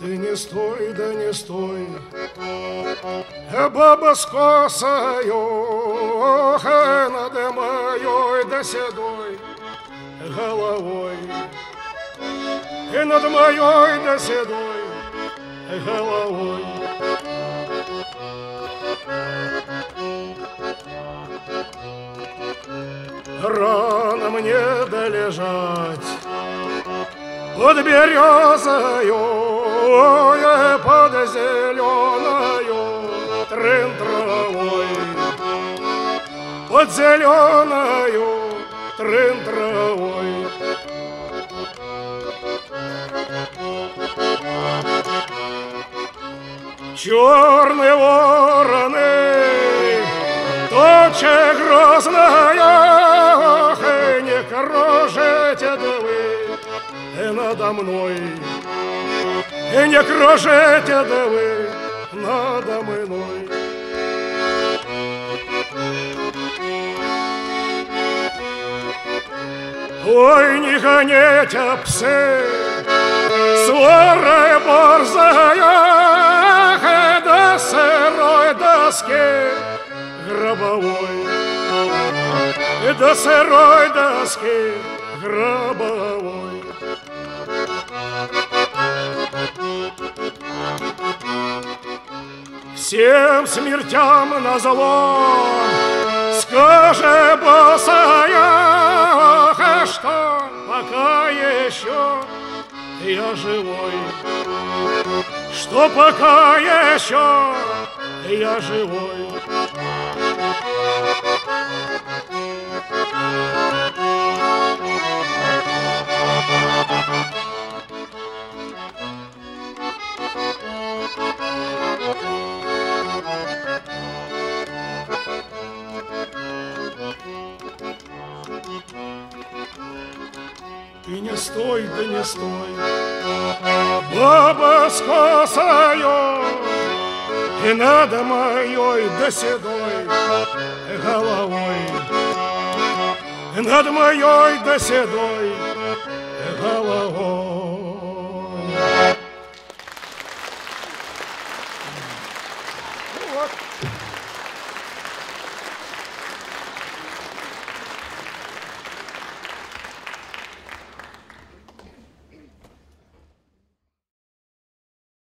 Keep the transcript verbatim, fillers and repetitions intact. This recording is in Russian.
Ты не стой, да не стой, баба с косою, над моей да седой головой, и над моей да седой головой. Рано мне долежать под березою, под зеленою трын-травой, под зеленою трын-травой. Черные вороны, туча грозная, не кружите да вы надо мной, не кружите да вы надо мной. Ой, не гоните, псы, свора борзая, до сырой доски гробовой, до сырой доски гробовой. Всем смертям назло скажи, босая, что пока еще я живой, что пока еще я живой. Ты не стой, да не стой, баба с косою, и над моей да седой головой, и над моей да седой головой. Вот.